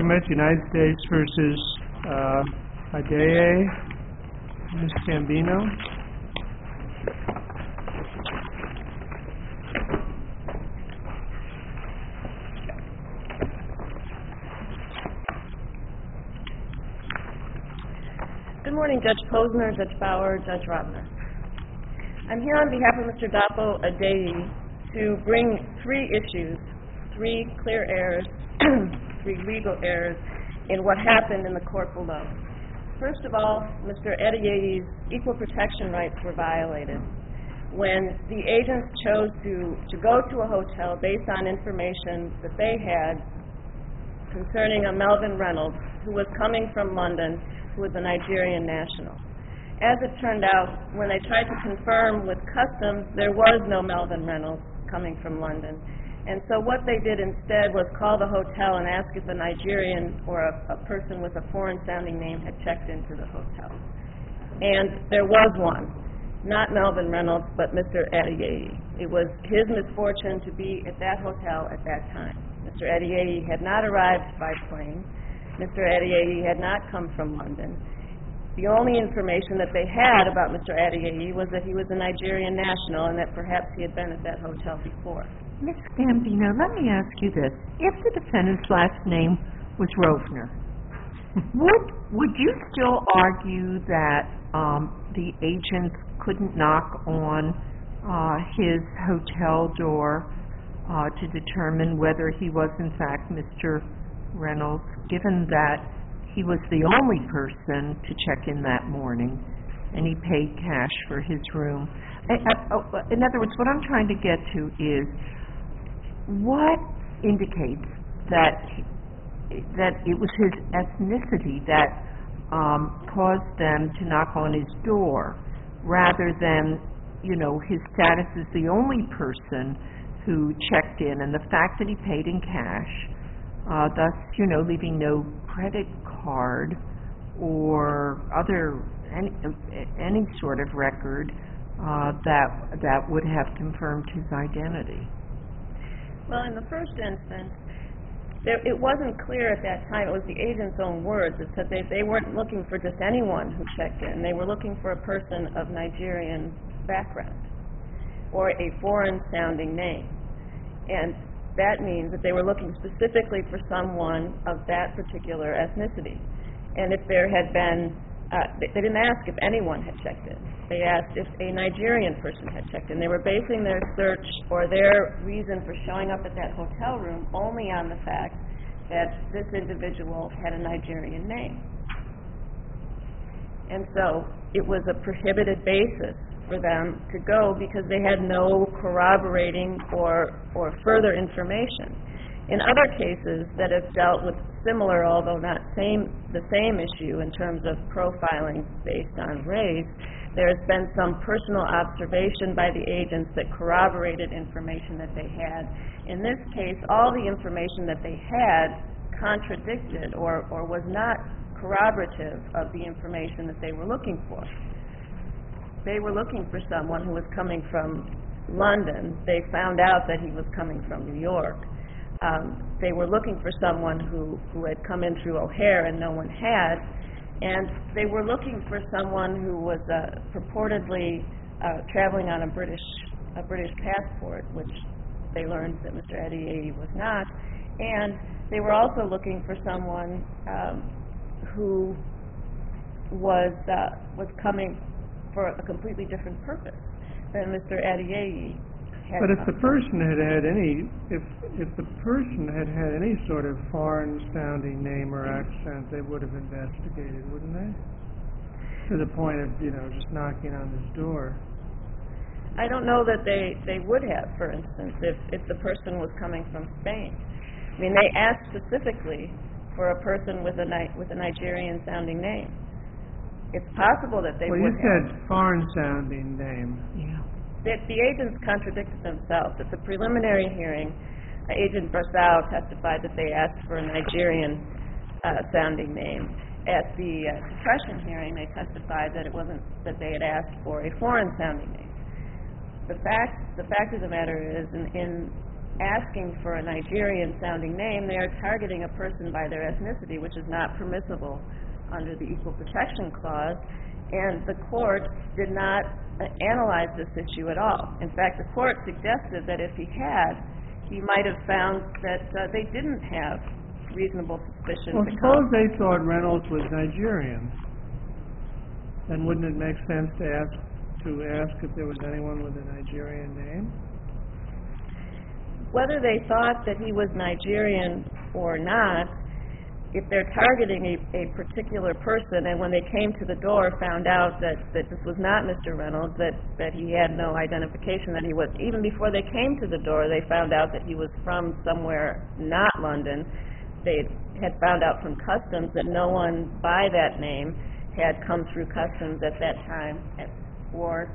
argument, United States versus Adeye. Ms. Gambino. Good morning, Judge Posner, Judge Bauer, Judge Robner. I'm here on behalf of Mr. Dapo Adeye to bring three issues, three clear errors, three legal errors in what happened in the court below. First of all, Mr. Adeye's equal protection rights were violated when the agents chose to go to a hotel based on information that they had concerning a Melvin Reynolds who was coming from London, who was a Nigerian national. As it turned out, when they tried to confirm with customs, there was no Melvin Reynolds coming from London. And so what they did instead was call the hotel and ask if a Nigerian or a person with a foreign-sounding name had checked into the hotel. And there was one, not Melvin Reynolds, but Mr. Adeye. It was his misfortune to be at that hotel at that time. Mr. Adeye had not arrived by plane. Mr. Adeye had not come from London. The only information that they had about Mr. Adeye was that he was a Nigerian national and that perhaps he had been at that hotel before. Ms. Gambino, let me ask you this. If the defendant's last name was Rovner, would you still argue that the agents couldn't knock on his hotel door to determine whether he was in fact Mr. Reynolds, given that he was the only person to check in that morning and he paid cash for his room? In other words, what I'm trying to get to is what indicates that it was his ethnicity that caused them to knock on his door rather than, his status as the only person who checked in, and the fact that he paid in cash, thus, leaving no credit card or any sort of record that would have confirmed his identity. Well, in the first instance, it wasn't clear at that time. It was the agent's own words. It said they weren't looking for just anyone who checked in. They were looking for a person of Nigerian background or a foreign-sounding name. And that means that they were looking specifically for someone of that particular ethnicity. And if there had been, they didn't ask if anyone had checked in. They asked if a Nigerian person had checked in. They were basing their search or their reason for showing up at that hotel room only on the fact that this individual had a Nigerian name. And so it was a prohibited basis for them to go because they had no corroborating or further information. In other cases that have dealt with similar, although not the same issue in terms of profiling based on race, there has been some personal observation by the agents that corroborated information that they had. In this case, all the information that they had contradicted or was not corroborative of the information that they were looking for. They were looking for someone who was coming from London. They found out that he was coming from New York. They were looking for someone who had come in through O'Hare and no one had. And they were looking for someone who was purportedly traveling on a British passport, which they learned that Mr. Adeye was not. And they were also looking for someone who was coming for a completely different purpose than Mr. Adeye had. But if the person had any sort of foreign-sounding name or accent, they would have investigated, wouldn't they? To the point of, just knocking on his door. I don't know that they would have, for instance, if the person was coming from Spain. I mean, they asked specifically for a person with a Nigerian-sounding name. It's possible that they would have. Well, you said foreign-sounding name. Yeah. The agents contradicted themselves. At the preliminary hearing, Agent Barsal testified that they asked for a Nigerian-sounding name. At the suppression hearing, they testified that it wasn't that they had asked for a foreign-sounding name. The fact of the matter is, in asking for a Nigerian-sounding name, they are targeting a person by their ethnicity, which is not permissible under the Equal Protection Clause, and the court did not analyze this issue at all. In fact, the court suggested that if he had, he might have found that they didn't have reasonable suspicion Well, to suppose come. they thought Reynolds was Nigerian, then wouldn't it make sense to ask if there was anyone with a Nigerian name? Whether they thought that he was Nigerian or not, if they're targeting a particular person, and when they came to the door found out that this was not Mr. Reynolds, that he had no identification, that he was, even before they came to the door, they found out that he was from somewhere not London. They had found out from customs that no one by that name had come through customs at that time, or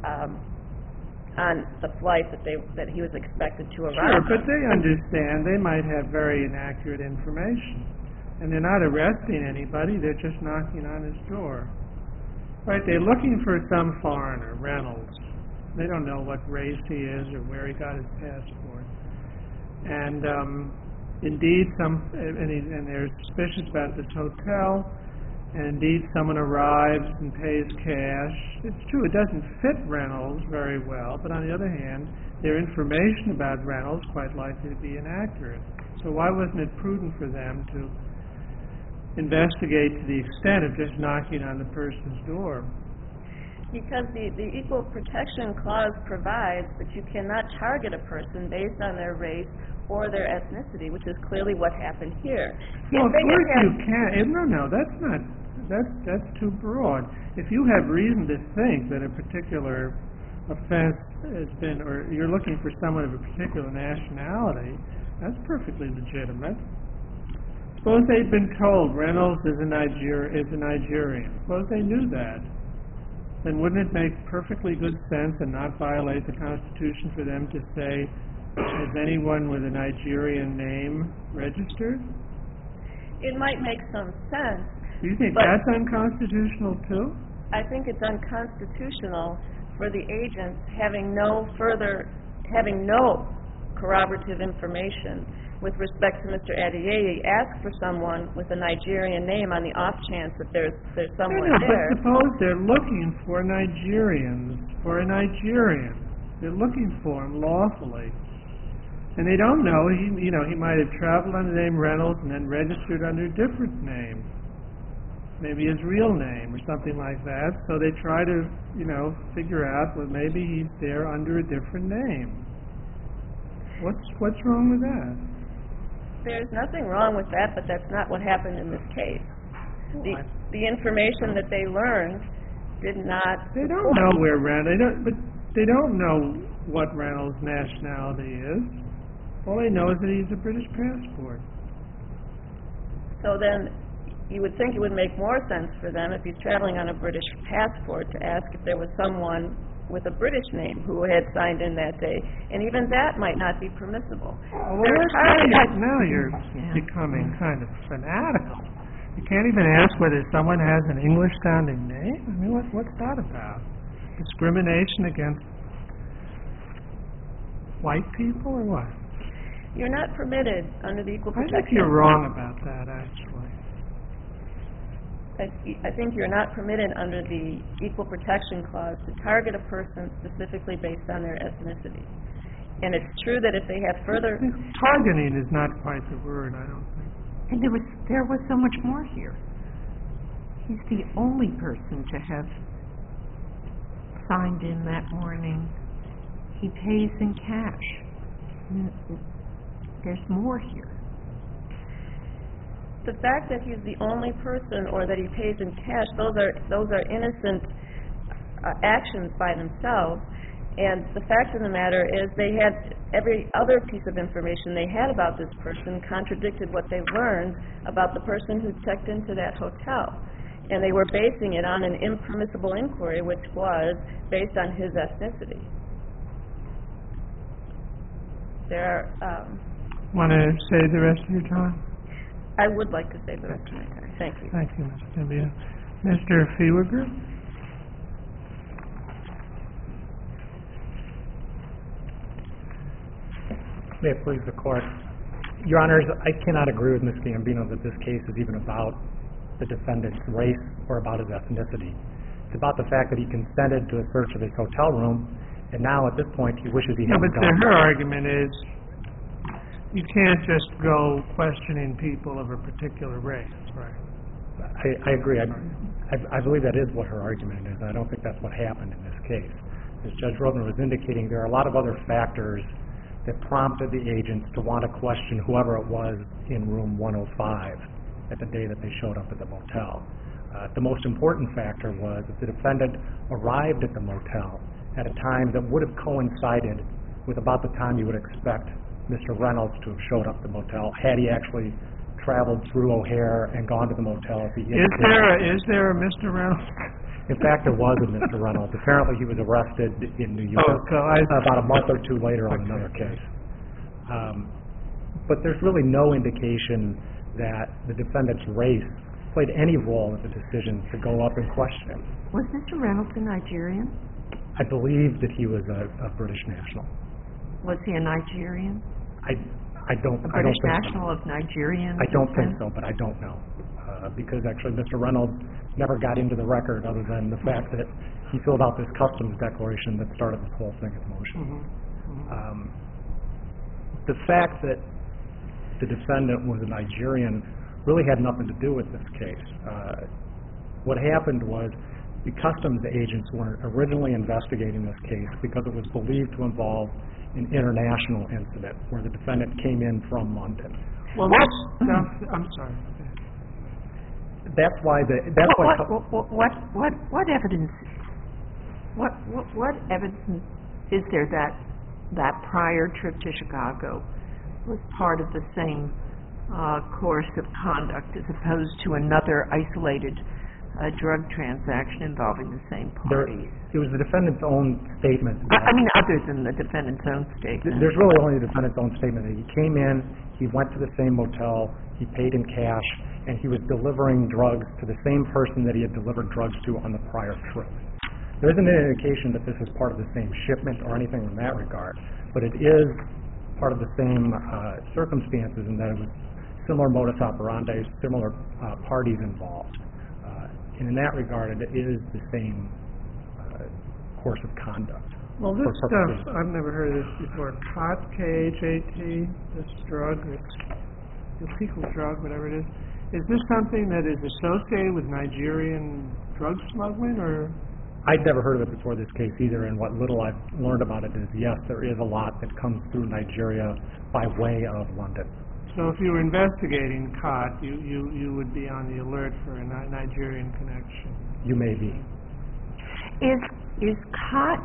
on the flight that he was expected to arrive. Sure, but they understand they might have very inaccurate information. And they're not arresting anybody, they're just knocking on his door. Right, they're looking for some foreigner, Reynolds. They don't know what race he is or where he got his passport. And indeed, and they're suspicious about this hotel, and indeed someone arrives and pays cash. It's true, it doesn't fit Reynolds very well, but on the other hand, their information about Reynolds is quite likely to be inaccurate. So why wasn't it prudent for them to investigate to the extent of just knocking on the person's door? Because the Equal Protection Clause provides that you cannot target a person based on their race or their ethnicity, which is clearly what happened here. Well, of course you can. No, that's too broad. If you have reason to think that a particular offense has been, or you're looking for someone of a particular nationality, that's perfectly legitimate. Suppose they'd been told Reynolds is a Nigerian. Suppose they knew that. Then wouldn't it make perfectly good sense and not violate the Constitution for them to say, is anyone with a Nigerian name registered? It might make some sense. Do you think that's unconstitutional too? I think it's unconstitutional for the agents having no corroborative information with respect to Mr. Adeyeye, ask for someone with a Nigerian name on the off chance that there's someone there. But suppose they're looking for Nigerians, for a Nigerian. They're looking for him lawfully. And they don't know, he might have traveled under the name Reynolds and then registered under a different name. Maybe his real name or something like that. So they try to, figure out, well, maybe he's there under a different name. What's wrong with that? There's nothing wrong with that, but that's not what happened in this case. The information that they learned did not. They don't know where Reynolds. They don't know what Reynolds' nationality is. All they know is that he's a British passport. So then, you would think it would make more sense for them if he's traveling on a British passport to ask if there was someone with a British name who had signed in that day, and even that might not be permissible. Well, now you're becoming kind of fanatical. You can't even ask whether someone has an English-sounding name? I mean, what's that about? Discrimination against white people or what? You're not permitted under the Equal Protection. I think you're wrong about that, actually. I think you're not permitted under the Equal Protection Clause to target a person specifically based on their ethnicity. And it's true that if they have further... Targeting is not quite the word, I don't think. And there was so much more here. He's the only person to have signed in that morning. He pays in cash. There's more here. The fact that he's the only person or that he pays in cash, those are innocent actions by themselves. And the fact of the matter is they had every other piece of information they had about this person contradicted what they learned about the person who checked into that hotel. And they were basing it on an impermissible inquiry, which was based on his ethnicity. Want to save the rest of your time? I would like to save the rest of my time. Thank you. Thank you, Ms. Timbia. Mr. Fiewiger? May it please the Court. Your Honors, I cannot agree with Ms. Gambino that this case is even about the defendant's race or about his ethnicity. It's about the fact that he consented to a search of his hotel room, and now at this point he wishes he hadn't done her argument is you can't just go questioning people of a particular race, right? I agree. I believe that is what her argument is. I don't think that's what happened in this case. As Judge Rovner was indicating, there are a lot of other factors that prompted the agents to want to question whoever it was in room 105 at the day that they showed up at the motel. The most important factor was that the defendant arrived at the motel at a time that would have coincided with about the time you would expect Mr. Reynolds to have showed up at the motel had he actually traveled through O'Hare and gone to the motel. Is there a Mr. Reynolds? In fact, there was a Mr. Reynolds. Apparently he was arrested in New York about a month or two later on another case. But there's really no indication that the defendant's race played any role in the decision to go up and question him. Was Mr. Reynolds a Nigerian? I believe that he was a British national. Was he a Nigerian? I don't think British so. national of Nigerian? I don't think so, but I don't know. Because actually Mr. Reynolds never got into the record other than the fact that he filled out this customs declaration that started this whole thing in motion. The fact that the defendant was a Nigerian really had nothing to do with this case. What happened was the customs agents were originally investigating this case because it was believed to involve an international incident where the defendant came in from London. Well, I'm sorry. That's why what evidence? What evidence is there that prior trip to Chicago was part of the same course of conduct as opposed to another isolated drug transaction involving the same parties? It was the defendant's own statement. I mean, other than the defendant's own statement. There's really only the defendant's own statement. That he came in, he went to the same motel, he paid in cash, and he was delivering drugs to the same person that he had delivered drugs to on the prior trip. There isn't any indication that this is part of the same shipment or anything in that regard, but it is part of the same circumstances in that it was similar modus operandi, similar parties involved. And in that regard, it is the same course of conduct. Well, this stuff, I've never heard of this before. Khat, K-H-A-T, this drug, this illegal drug, whatever it is. Is this something that is associated with Nigerian drug smuggling, or? I'd never heard of it before this case either, and what little I've learned about it is, yes, there is a lot that comes through Nigeria by way of London. So if you were investigating Khat, you would be on the alert for a Nigerian connection. You may be. Is Khat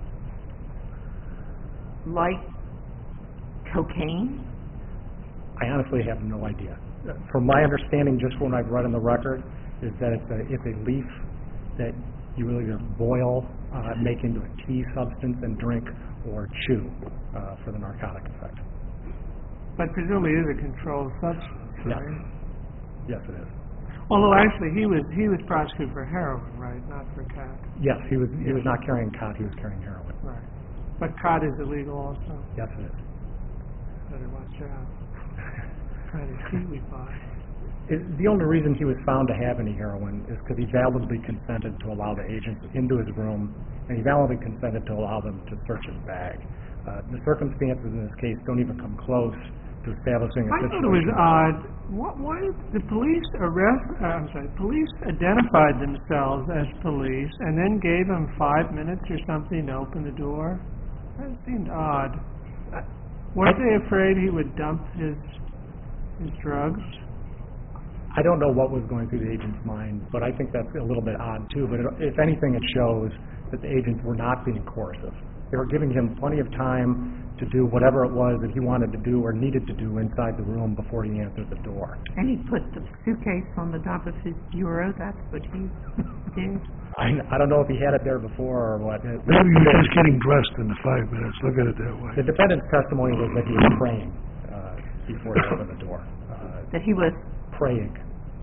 like cocaine? I honestly have no idea. From my understanding, just from what I've read on the record, is that it's a leaf that you will either boil, make into a tea substance, and drink, or chew for the narcotic effect. But presumably it is a controlled substance, right? Yes, it is. Although actually he was prosecuted for heroin, right? Not for Khat. Yes, he was not carrying Khat, he was carrying heroin. Right. But Khat is illegal also? Yes, it is. Better watch out. Kind of tea we buy. The only reason he was found to have any heroin is because he validly consented to allow the agents into his room, and he validly consented to allow them to search his bag. The circumstances in this case don't even come close to establishing a situation. I thought it was odd. Why did the police police identified themselves as police and then gave him 5 minutes or something to open the door? That seemed odd. Weren't they afraid he would dump his drugs? I don't know what was going through the agent's mind, but I think that's a little bit odd too. But if anything, it shows that the agents were not being coercive. They were giving him plenty of time to do whatever it was that he wanted to do or needed to do inside the room before he answered the door. And he put the suitcase on the top of his bureau. That's what he did. I don't know if he had it there before or what. Maybe he was just getting dressed in the 5 minutes. Look at it that way. The defendant's testimony was that he was praying before he opened the door. That he was praying.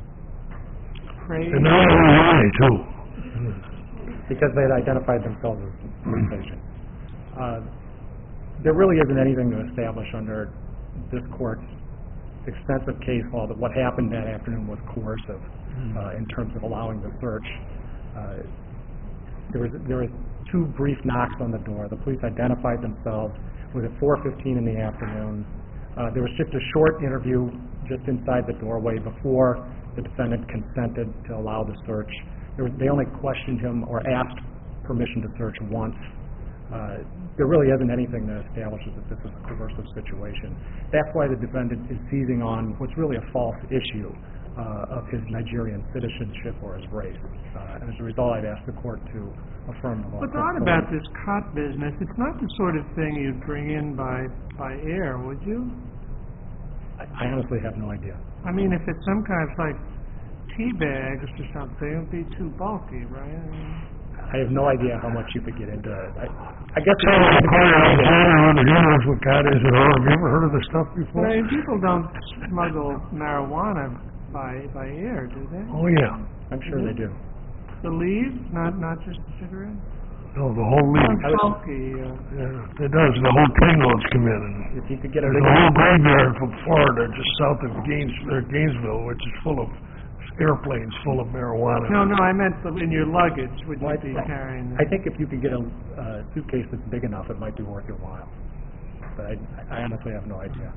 And not only I, too. Because they had identified themselves as police agents. there really isn't anything to establish under this court's extensive case law that what happened that afternoon was coercive in terms of allowing the search. There was 2 brief knocks on the door. The police identified themselves. It was at 4:15 in the afternoon. There was just a short interview just inside the doorway before the defendant consented to allow the search. They only questioned him or asked permission to search once. There really isn't anything that establishes that this is a coercive situation. That's why the defendant is seizing on what's really a false issue of his Nigerian citizenship or his race. And as a result, I'd ask the court to affirm the law. What's odd about this cot business, it's not the sort of thing you'd bring in by air, would you? I honestly have no idea. I mean, if it's some kind of like tea bags or something, it would be too bulky, right? I have no idea how much you could get into it. I guess So, who knows what God is at all? Have you ever heard of this stuff before? I mean, people don't smuggle marijuana by air, do they? Oh, yeah. I'm sure they do. The leaves, not just the cigarettes? No, the whole league. Sounds bulky. Yeah, it does. The whole trainloads come in. And If you could get a there's big a whole graveyard from Florida just south of Gainesville, which is full of airplanes full of marijuana. No, I meant in your luggage, would Well, you be carrying I think if you could get a suitcase that's big enough, it might be worth your while. But I honestly have no idea.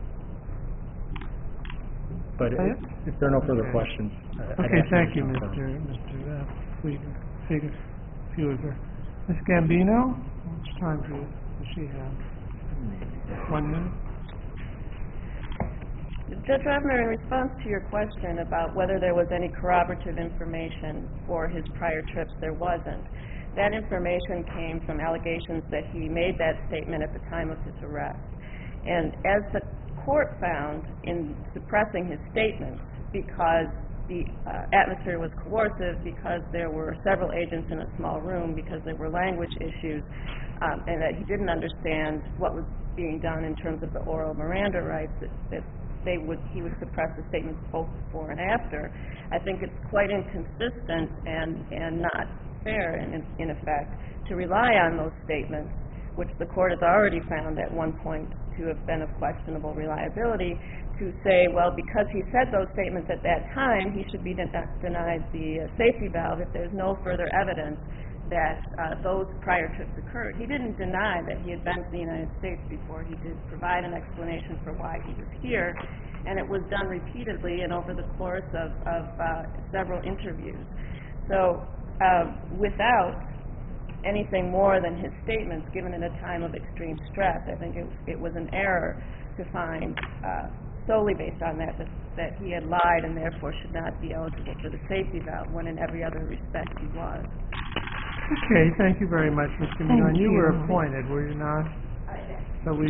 But if there are no further Okay. questions, I'd Okay, ask thank you, to Mr. confirm. Fieger. Ms. Gambino, how much time does she have? 1 minute? Judge Ravner, in response to your question about whether there was any corroborative information for his prior trips, there wasn't. That information came from allegations that he made that statement at the time of his arrest. And as the court found in suppressing his statements, because the atmosphere was coercive, because there were several agents in a small room, because there were language issues, and that he didn't understand what was being done in terms of the oral Miranda rights, that he would suppress the statements both before and after. I think it's quite inconsistent and not fair, in effect, to rely on those statements, which the court has already found at one point to have been of questionable reliability, to say, well, because he said those statements at that time, he should be denied the safety valve if there's no further evidence that those prior trips occurred. He didn't deny that he had been to the United States before. He did provide an explanation for why he was here, and it was done repeatedly and over the course of several interviews. So without anything more than his statements given at a time of extreme stress, I think it was an error to find solely based on that he had lied and therefore should not be eligible for the safety valve, when in every other respect he was. Okay, thank you very much, Mr. Minon. You were appointed, were you not? So we